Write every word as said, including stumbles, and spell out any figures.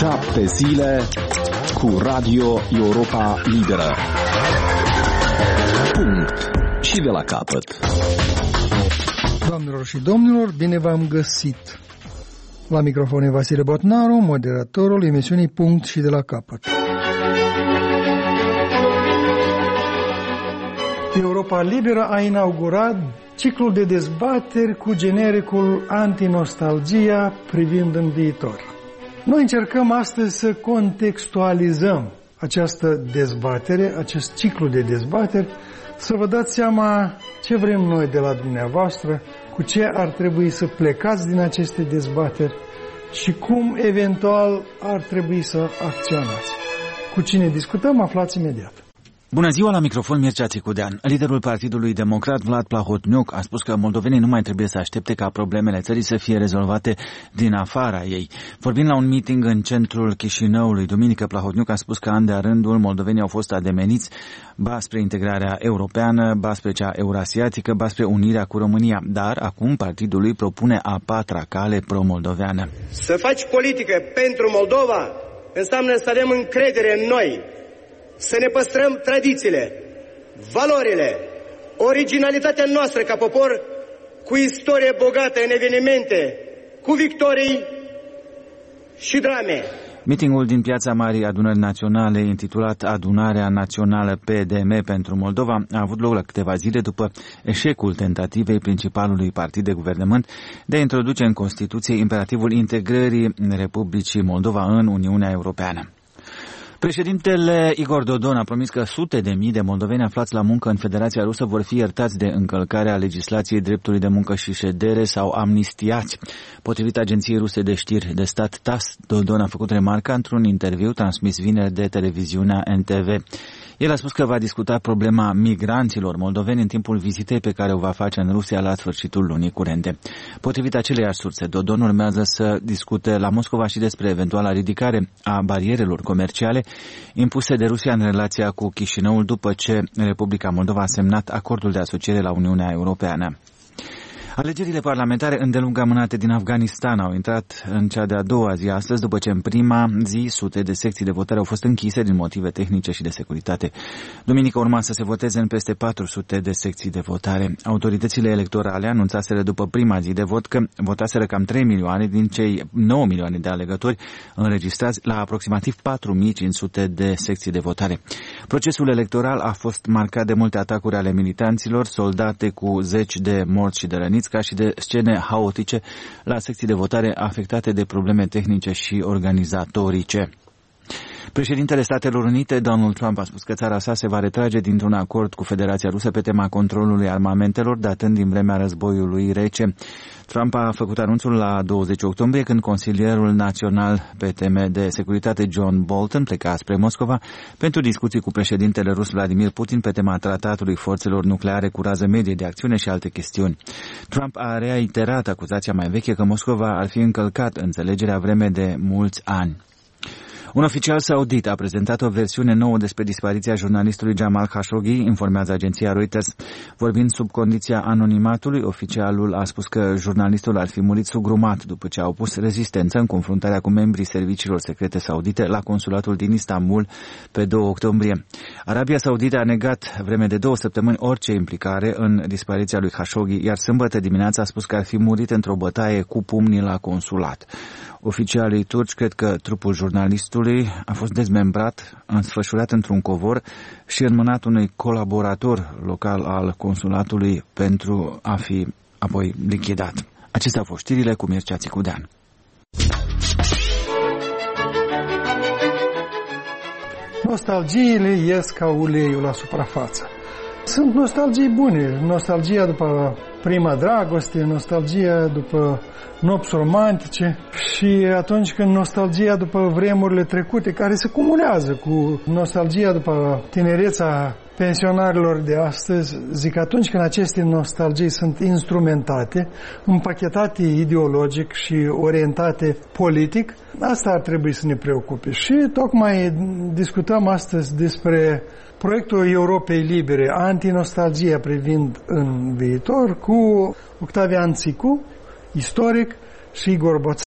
Șapte zile cu Radio Europa Liberă. Punct. Și de la capăt. Doamnelor și domnilor, bine v-am găsit. La microfon e Vasile Botnaru, moderatorul emisiunii Punct și de la capăt. Europa Liberă a inaugurat ciclul de dezbateri cu genericul Antinostalgia privind în viitor. Noi încercăm astăzi să contextualizăm această dezbatere, acest ciclu de dezbateri, să vă dați seama ce vrem noi de la dumneavoastră, cu ce ar trebui să plecați din aceste dezbateri și cum eventual ar trebui să acționați. Cu cine discutăm, aflați imediat. Bună ziua, la microfon Mircea Țicudean. Liderul Partidului Democrat, Vlad Plahotniuc, a spus că moldovenii nu mai trebuie să aștepte ca problemele țării să fie rezolvate din afara ei. Vorbind la un meeting în centrul Chișinăului, duminică, Plahotniuc a spus că an de-a rândul moldovenii au fost ademeniți ba spre integrarea europeană, ba spre cea eurasiatică, ba spre unirea cu România. Dar acum partidul lui propune a patra cale pro-moldoveană. Să faci politică pentru Moldova înseamnă să avem încredere în noi, să ne păstrăm tradițiile, valorile, originalitatea noastră ca popor, cu istorie bogată în evenimente, cu victorii și drame. Meetingul din Piața Marii Adunări Naționale, intitulat Adunarea Națională P D M pentru Moldova, a avut loc la câteva zile după eșecul tentativei principalului partid de guvernământ de a introduce în Constituție imperativul integrării Republicii Moldova în Uniunea Europeană. Președintele Igor Dodon a promis că sute de mii de moldoveni aflați la muncă în Federația Rusă vor fi iertați de încălcarea legislației dreptului de muncă și ședere sau amnistiați. Potrivit agenției ruse de știri de stat T A S, Dodon a făcut remarca într-un interviu transmis vineri de televiziunea N T V. El a spus că va discuta problema migranților moldoveni în timpul vizitei pe care o va face în Rusia la sfârșitul lunii curente. Potrivit aceleiași surse, Dodon urmează să discute la Moscova și despre eventuala ridicare a barierelor comerciale impuse de Rusia în relația cu Chișinăul după ce Republica Moldova a semnat acordul de asociere la Uniunea Europeană. Alegerile parlamentare îndelung amânate din Afganistan au intrat în cea de-a doua zi astăzi, după ce în prima zi sute de secții de votare au fost închise din motive tehnice și de securitate. Duminică urma să se voteze în peste patru sute de secții de votare. Autoritățile electorale anunțaseră după prima zi de vot că votaseră cam trei milioane din cei nouă milioane de alegători înregistrați la aproximativ patru mii cinci sute de secții de votare. Procesul electoral a fost marcat de multe atacuri ale militanților, soldate cu zeci de morți și de răniți, ca și de scene haotice la secții de votare afectate de probleme tehnice și organizatorice. Președintele Statelor Unite, Donald Trump, a spus că țara sa se va retrage dintr-un acord cu Federația Rusă pe tema controlului armamentelor, datând din vremea războiului rece. Trump a făcut anunțul la douăzeci octombrie, când consilierul național pe teme de securitate John Bolton pleca spre Moscova pentru discuții cu președintele rus Vladimir Putin pe tema tratatului forțelor nucleare cu rază medie de acțiune și alte chestiuni. Trump a reiterat acuzația mai veche că Moscova ar fi încălcat înțelegerea vreme de mulți ani. Un oficial saudit a prezentat o versiune nouă despre dispariția jurnalistului Jamal Khashoggi, informează agenția Reuters. Vorbind sub condiția anonimatului, oficialul a spus că jurnalistul ar fi murit sugrumat după ce a opus rezistență în confruntarea cu membrii serviciilor secrete saudite la consulatul din Istanbul pe doi octombrie. Arabia Saudită a negat vreme de două săptămâni orice implicare în dispariția lui Khashoggi, iar sâmbătă dimineața a spus că ar fi murit într-o bătaie cu pumnii la consulat. Oficialii turci cred că trupul jurnalistului a fost dezmembrat, însfășurat într-un covor și înmânat unui colaborator local al consulatului pentru a fi apoi lichidat. Acestea au fost știrile cu Mircea Țicudean. Nostalgiile ies ca uleiul la suprafață. Sunt nostalgii bune, nostalgia după prima dragoste, nostalgia după nopți romantice și atunci când nostalgia după vremurile trecute, care se cumulează cu nostalgia după tinereța pensionarilor de astăzi, zic, atunci când aceste nostalgii sunt instrumentate, împachetate ideologic și orientate politic, asta ar trebui să ne preocupe. Și tocmai discutăm astăzi despre proiectul Europei Libere, antinostalgia privind în viitor, cu Octavian Țicu, istoric, și Igor